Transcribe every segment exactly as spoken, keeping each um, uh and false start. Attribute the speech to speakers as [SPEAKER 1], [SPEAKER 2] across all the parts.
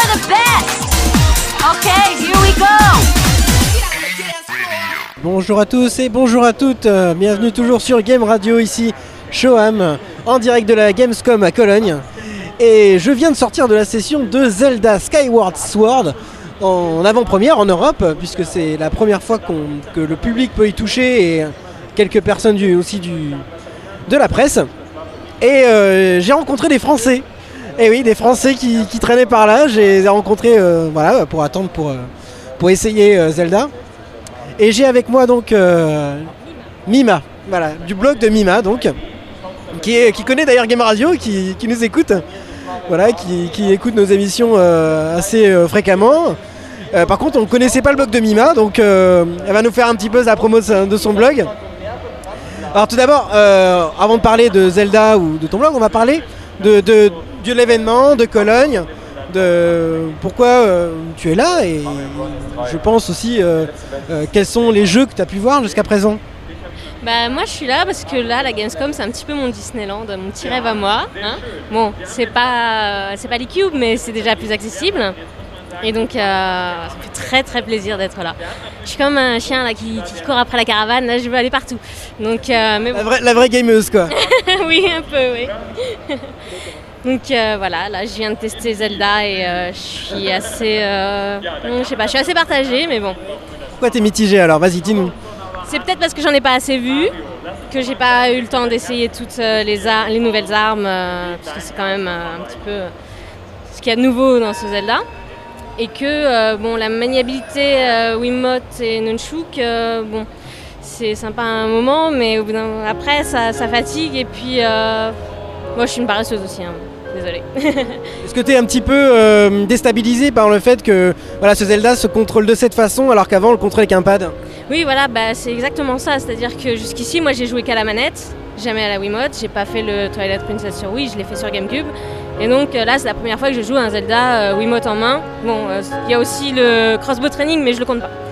[SPEAKER 1] the best. Okay, here we go.
[SPEAKER 2] Bonjour à tous et bonjour à toutes, euh, bienvenue toujours sur Game Radio, ici Shoham, en direct de la Gamescom à Cologne. Et je viens de sortir de la session de Zelda Skyward Sword en avant-première en Europe, puisque c'est la première fois qu'on, que le public peut y toucher et quelques personnes du, aussi du, de la presse. Et euh, j'ai rencontré des Français, et oui, des Français qui, qui traînaient par là. J'ai rencontré euh, voilà, pour attendre pour, euh, pour essayer euh, Zelda. Et j'ai avec moi donc euh, Mima, voilà, du blog de Mima donc, qui, est, qui connaît d'ailleurs Game Radio, qui, qui nous écoute, voilà, qui, qui écoute nos émissions euh, assez euh, fréquemment. Euh, par contre, on ne connaissait pas le blog de Mima, donc euh, elle va nous faire un petit peu la promo de son blog. Alors tout d'abord, euh, avant de parler de Zelda ou de ton blog, on va parler de, de, de l'événement, de Cologne, de pourquoi euh, tu es là, et je pense aussi euh, euh, quels sont les jeux que tu as pu voir jusqu'à présent.
[SPEAKER 3] Bah moi je suis là parce que là la Gamescom c'est un petit peu mon Disneyland, mon petit rêve à moi, hein. Bon, c'est pas, c'est pas les cubes mais c'est déjà plus accessible. Et donc euh, ça me fait très très plaisir d'être là. Je suis comme un chien là, qui, qui court après la caravane, là je veux aller partout. Donc, euh, mais bon. la, vraie,
[SPEAKER 2] la vraie gameuse quoi.
[SPEAKER 3] Oui, un peu, oui. Donc euh, voilà, là je viens de tester Zelda et euh, je suis assez, euh, je sais pas, je suis assez partagée, mais bon.
[SPEAKER 2] Pourquoi t'es mitigée alors? Vas-y, dis-nous.
[SPEAKER 3] C'est peut-être parce que j'en ai pas assez vu, que j'ai pas eu le temps d'essayer toutes les, ar- les nouvelles armes, euh, parce que c'est quand même euh, un petit peu ce qu'il y a de nouveau dans ce Zelda. Et que euh, bon, la maniabilité euh, Wiimote et Nunchuk, euh, bon, c'est sympa à un moment, mais au bout d'un... après ça, ça fatigue et puis euh... moi je suis une paresseuse aussi, hein. Désolée.
[SPEAKER 2] Est-ce que tu es un petit peu euh, déstabilisé par le fait que voilà, ce Zelda se contrôle de cette façon alors qu'avant on le contrôlait avec un pad?
[SPEAKER 3] Oui, voilà, bah, c'est exactement ça, c'est-à-dire que jusqu'ici moi j'ai joué qu'à la manette, jamais à la Wiimote, j'ai pas fait le Twilight Princess sur Wii, je l'ai fait sur GameCube. Et donc là c'est la première fois que je joue à un Zelda euh, Wiimote en main. Bon, il euh, y a aussi le crossbow training mais je le compte pas.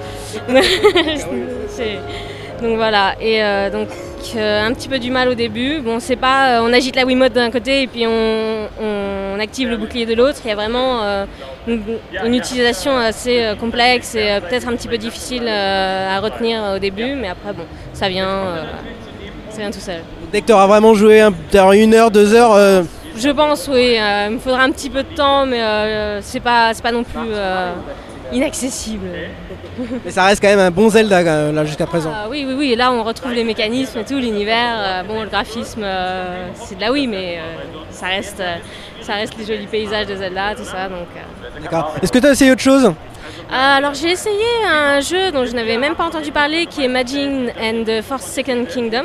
[SPEAKER 3] c'est... Donc voilà, et euh, donc euh, un petit peu du mal au début. Bon, c'est pas, euh, on agite la Wiimote d'un côté et puis on, on active le bouclier de l'autre. Il y a vraiment euh, une, une utilisation assez euh, complexe et euh, peut-être un petit peu difficile euh, à retenir au début, mais après bon, ça vient, euh, ça vient tout seul.
[SPEAKER 2] Dès que tu auras vraiment joué un, une heure, deux heures. Euh...
[SPEAKER 3] Je pense, oui. Euh, il me faudra un petit peu de temps, mais euh, c'est pas, c'est pas non plus euh, inaccessible.
[SPEAKER 2] Mais ça reste quand même un bon Zelda là jusqu'à présent.
[SPEAKER 3] Ah, oui, oui, oui. Et là, on retrouve les mécanismes et tout, l'univers. Euh, bon, le graphisme, euh, c'est de la Wii, mais euh, ça reste, euh, ça reste les jolis paysages de Zelda, tout ça. Donc. Euh...
[SPEAKER 2] D'accord. Est-ce que tu as essayé autre chose?
[SPEAKER 3] Alors j'ai essayé un jeu dont je n'avais même pas entendu parler, qui est Majin and the Forsaken Kingdom.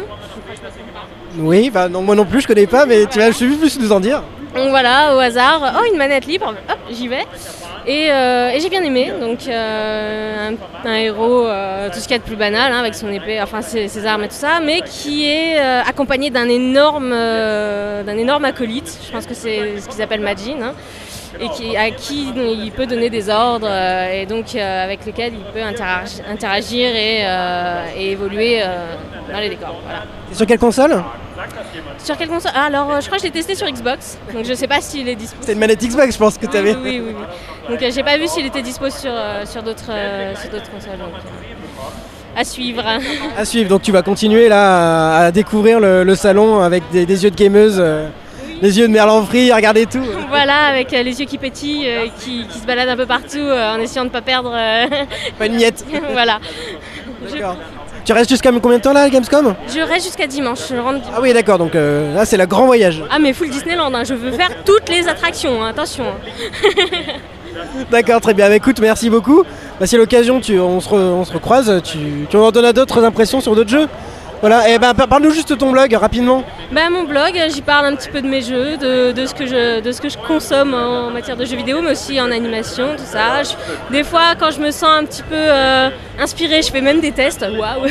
[SPEAKER 2] Oui, bah non, moi non plus je connais pas, mais tu vas, je suis vu plus nous en dire.
[SPEAKER 3] Donc voilà, au hasard, oh une manette libre, hop, j'y vais. Et, euh, et j'ai bien aimé, donc euh, un, un héros, euh, tout ce qu'il y a de plus banal, hein, avec son épée, enfin ses, ses armes et tout ça, mais qui est euh, accompagné d'un énorme, euh, d'un énorme acolyte, je pense que c'est ce qu'ils appellent Majin, hein, et qui, à qui il peut donner des ordres, euh, et donc euh, avec lequel il peut interagir, interagir et, euh, et évoluer euh, dans les décors. Voilà.
[SPEAKER 2] Et sur quelle console?
[SPEAKER 3] Sur quelle console? Ah, alors, euh, je crois que je l'ai testé sur Xbox, donc je sais pas s'il est dispo.
[SPEAKER 2] C'est une manette Xbox, je pense que tu avais.
[SPEAKER 3] Oui, oui, oui, oui. Donc euh, j'ai pas vu s'il était dispo sur, euh, sur, d'autres, euh, sur d'autres consoles. Donc, euh, à suivre.
[SPEAKER 2] À suivre, donc tu vas continuer là à, à découvrir le, le salon avec des, des yeux de gameuse, euh, oui. Les yeux de Merlanfry, à regarder tout.
[SPEAKER 3] Voilà, avec euh, les yeux qui pétillent, euh, qui, qui se baladent un peu partout euh, en essayant de pas perdre. Euh...
[SPEAKER 2] Pas une miette.
[SPEAKER 3] Voilà.
[SPEAKER 2] D'accord. Je... Tu restes jusqu'à combien de temps là à Gamescom?
[SPEAKER 3] Je reste jusqu'à dimanche, je rentre dimanche.
[SPEAKER 2] Ah oui d'accord, donc euh, là c'est le grand voyage.
[SPEAKER 3] Ah mais full Disneyland, hein. Je veux faire toutes les attractions, hein. Attention.
[SPEAKER 2] D'accord, très bien, écoute, merci beaucoup. Bah, si à l'occasion tu, on, se re, on se recroise, tu, tu en donnes d'autres impressions sur d'autres jeux? Voilà, et ben parle-nous juste de ton blog rapidement.
[SPEAKER 3] Bah, mon blog, j'y parle un petit peu de mes jeux, de, de, ce, que je, de ce que je consomme en matière de jeux vidéo, mais aussi en animation, tout ça. Je, des fois, quand je me sens un petit peu euh, inspirée, je fais même des tests. Waouh.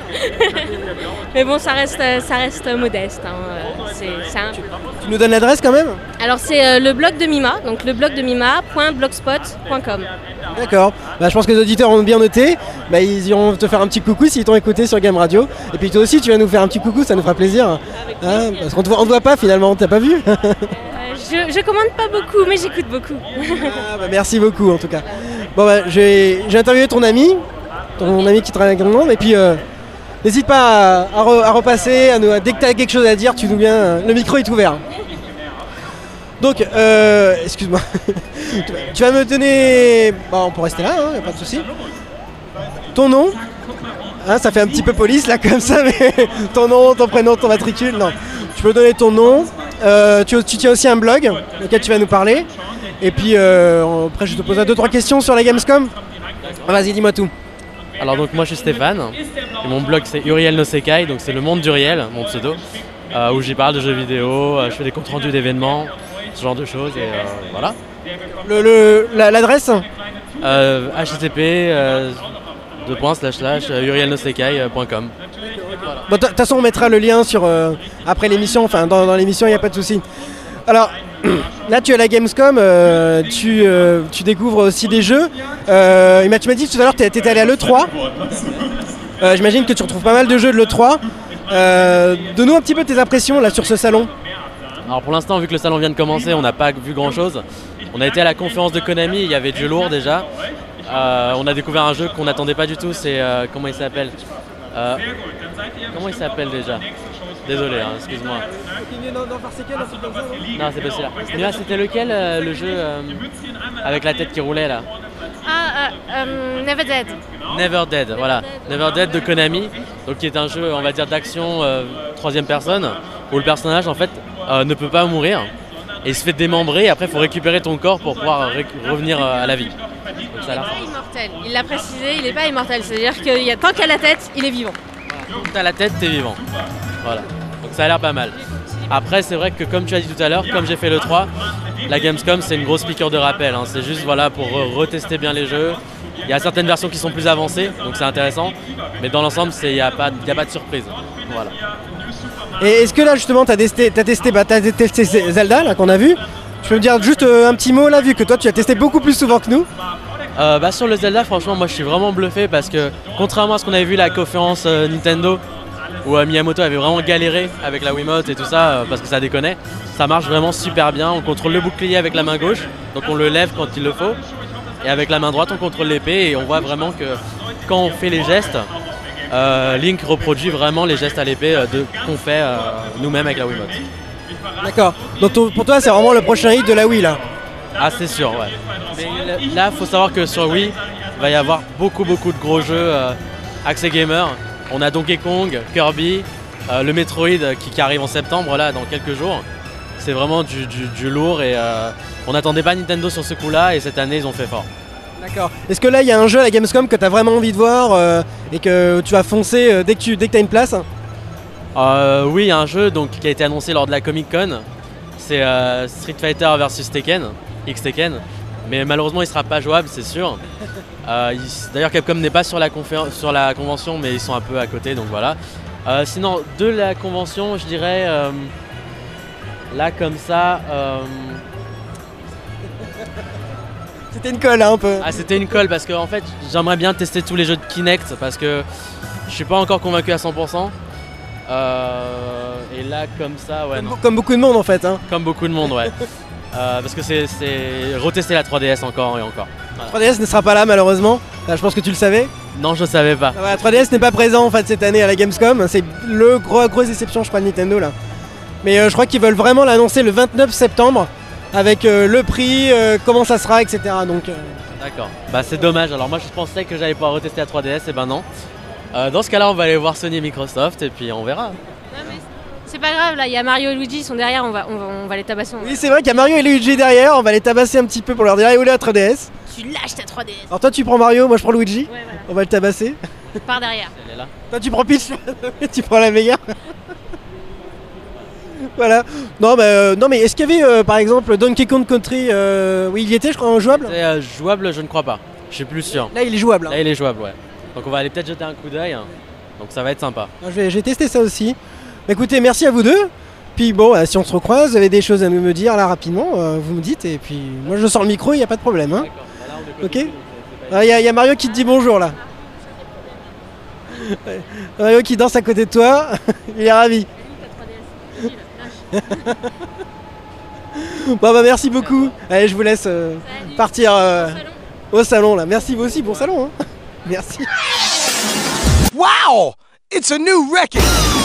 [SPEAKER 3] Mais bon, ça reste, ça reste modeste. Hein. C'est, c'est un...
[SPEAKER 2] tu, tu nous donnes l'adresse quand même?
[SPEAKER 3] Alors c'est euh, le blog de Mima, donc le blog de Mima point blogspot point com.
[SPEAKER 2] D'accord, bah, je pense que les auditeurs ont bien noté, bah, ils iront te faire un petit coucou s'ils t'ont écouté sur Game Radio. Et puis toi aussi tu vas nous faire un petit coucou, ça nous fera plaisir. Hein, parce qu'on te voit, on te voit pas finalement, t'as pas vu?
[SPEAKER 3] euh, je, je commande pas beaucoup, mais j'écoute beaucoup.
[SPEAKER 2] Ah, bah, merci beaucoup en tout cas. Bon bah j'ai j'ai interviewé ton ami, ton ami qui travaille avec le monde, et puis euh, n'hésite pas à, à, re, à repasser, à nous, à, dès que tu as quelque chose à dire, tu nous viens, euh, le micro est ouvert. Donc, euh, excuse-moi, tu vas me donner, bon, on peut rester là, hein, y a pas de souci. Ton nom, hein, ça fait un petit peu police là comme ça, mais ton nom, ton prénom, ton matricule, non. Tu peux donner ton nom, euh, tu, tu tiens aussi un blog auquel tu vas nous parler, et puis euh, après je te poserai deux trois questions sur la Gamescom. Vas-y, dis-moi tout.
[SPEAKER 4] Alors donc moi je suis Stéphane, et mon blog c'est Uriel no Sekai, donc c'est le monde d'Uriel, mon pseudo, euh, où j'y parle de jeux vidéo, euh, je fais des comptes rendus d'événements, ce genre de choses, et euh, voilà.
[SPEAKER 2] Le, le, la, l'adresse
[SPEAKER 4] euh, H T T P euh, deux points slash slash uriel no sekai point com.
[SPEAKER 2] Bon, de toute façon on mettra le lien sur euh, après l'émission, enfin dans, dans l'émission il n'y a pas de souci. Alors là tu es à la Gamescom, euh, tu, euh, tu découvres aussi des jeux. Euh, tu m'as dit tout à l'heure que tu étais allé à l'E trois. Euh, j'imagine que tu retrouves pas mal de jeux de l'E trois. Euh, Donne-nous un petit peu tes impressions là sur ce salon.
[SPEAKER 4] Alors pour l'instant, vu que le salon vient de commencer, on n'a pas vu grand chose. On a été à la conférence de Konami, il y avait du lourd déjà. Euh, on a découvert un jeu qu'on n'attendait pas du tout, c'est euh, comment il s'appelle euh, Comment il s'appelle déjà? Désolé, hein, excuse-moi. Non, c'est pas celui-là. Celui-là, c'était lequel euh, le jeu euh, avec la tête qui roulait là?
[SPEAKER 3] Ah, euh, euh, Never Dead.
[SPEAKER 4] Never Dead, voilà. Never Dead de Konami, donc qui est un jeu, on va dire, d'action euh, troisième personne, où le personnage en fait euh, ne peut pas mourir et il se fait démembrer. Et après, il faut récupérer ton corps pour pouvoir ré- revenir euh, à la vie. Donc, ça a l'air
[SPEAKER 3] Il n'est pas immortel. Il l'a précisé, il n'est pas immortel. C'est-à-dire qu'il y a tant qu'à la tête, il est vivant.
[SPEAKER 4] Quand t'as la tête, t'es vivant. Voilà. Donc ça a l'air pas mal. Après, c'est vrai que comme tu as dit tout à l'heure, comme j'ai fait le trois, la Gamescom c'est une grosse piqûre de rappel. Hein. C'est juste voilà, pour re- retester bien les jeux. Il y a certaines versions qui sont plus avancées, donc c'est intéressant. Mais dans l'ensemble, il n'y a, a pas de surprise. Voilà.
[SPEAKER 2] Et est-ce que là justement tu as testé, t'as testé, bah, t'as testé Zelda là qu'on a vu? Tu peux me dire juste euh, un petit mot là, vu que toi tu as testé beaucoup plus souvent que nous?
[SPEAKER 4] Euh, bah, sur le Zelda, franchement, moi je suis vraiment bluffé parce que contrairement à ce qu'on avait vu à la conférence euh, Nintendo, où euh, Miyamoto avait vraiment galéré avec la Wiimote et tout ça euh, parce que ça déconnait, ça marche vraiment super bien. On contrôle le bouclier avec la main gauche, donc on le lève quand il le faut, et avec la main droite on contrôle l'épée, et on voit vraiment que quand on fait les gestes, euh, Link reproduit vraiment les gestes à l'épée euh, de- qu'on fait euh, nous-mêmes avec la Wiimote.
[SPEAKER 2] D'accord. Donc ton- pour toi c'est vraiment le prochain hit de la Wii là?
[SPEAKER 4] Ah, c'est sûr, ouais. Mais là, il faut savoir que sur Wii, il va y avoir beaucoup beaucoup de gros jeux euh, axés gamer. On a Donkey Kong, Kirby, euh, le Metroid euh, qui, qui arrive en septembre, là, dans quelques jours. C'est vraiment du, du- du lourd, et euh, on n'attendait pas Nintendo sur ce coup-là, et cette année ils ont fait fort.
[SPEAKER 2] D'accord. Est-ce que là il y a un jeu à la Gamescom que tu as vraiment envie de voir euh, et que tu vas foncer euh, dès que tu dès que as une place?
[SPEAKER 4] Euh, oui, il y a un jeu donc, qui a été annoncé lors de la Comic Con. C'est euh, Street Fighter versus Tekken, X Tekken. Mais malheureusement, il sera pas jouable, c'est sûr. Euh, il- D'ailleurs, Capcom n'est pas sur la, confé- sur la convention, mais ils sont un peu à côté, donc voilà. Euh, sinon, de la convention, je dirais, euh, là comme ça, euh,
[SPEAKER 2] C'était une colle hein, un peu.
[SPEAKER 4] ah, c'était une colle parce que en fait, j'aimerais bien tester tous les jeux de Kinect parce que je suis pas encore convaincu à cent pour cent. Euh, et là, comme ça, ouais, non.
[SPEAKER 2] Comme, comme beaucoup de monde en fait. Hein.
[SPEAKER 4] Comme beaucoup de monde, ouais. Euh, parce que c'est c'est retester la trois D S encore et encore. Voilà.
[SPEAKER 2] trois D S ne sera pas là malheureusement. Là, je pense que tu le savais.
[SPEAKER 4] Non, je savais pas.
[SPEAKER 2] Ah, la trois D S n'est pas présent en fait cette année à la Gamescom. C'est le gros grosse déception je crois de Nintendo là. Mais euh, je crois qu'ils veulent vraiment l'annoncer le vingt-neuf septembre avec euh, le prix, euh, comment ça sera, et cetera. Donc euh,
[SPEAKER 4] D'accord. Bah c'est dommage. Alors moi je pensais que j'allais pouvoir retester la trois D S, et ben non. Euh, dans ce cas-là, on va aller voir Sony et Microsoft et puis on verra.
[SPEAKER 3] Non, mais c'est pas grave, là, il y a Mario et Luigi, ils sont derrière, on va, on va, on va les tabasser. on va-
[SPEAKER 2] oui, c'est vrai qu'il y a Mario et Luigi derrière. On va les tabasser un petit peu pour leur dire allez, où est la trois D S?
[SPEAKER 3] Tu lâches ta trois D S.
[SPEAKER 2] Alors toi tu prends Mario, moi je prends Luigi.
[SPEAKER 3] Ouais, voilà.
[SPEAKER 2] On va le tabasser.
[SPEAKER 3] Par derrière.
[SPEAKER 4] Elle est là.
[SPEAKER 2] Toi tu prends Peach, tu prends la Mega. Voilà. Non, bah, euh, non mais est-ce qu'il y avait euh, par exemple Donkey Kong Country euh, oui, il y était je crois en jouable.
[SPEAKER 4] C'est euh, jouable, je ne crois pas. Je suis plus sûr.
[SPEAKER 2] Là il est jouable. hein.
[SPEAKER 4] Là il est jouable, ouais. Donc on va aller peut-être jeter un coup d'œil. hein. Donc ça va être sympa.
[SPEAKER 2] Je vais, je vais tester ça aussi. Bah, écoutez, merci à vous deux. Puis bon, euh, si on se recroise, vous avez des choses à nous me dire là rapidement, euh, vous me dites. Et puis moi je sors le micro, il n'y a pas de problème. Hein.
[SPEAKER 4] D'accord. Bah, là, on est
[SPEAKER 2] Ok.
[SPEAKER 4] connus, donc c'est- c'est pas-
[SPEAKER 2] Il y, a- y a Mario qui te dit bonjour là. Ouais. Mario qui danse à côté de toi, il est ravi. Bon bah merci beaucoup. Allez, je vous laisse euh, partir euh, au salon là. Merci vous aussi, bon salon. Hein. Merci.
[SPEAKER 5] Wow! It's a new record!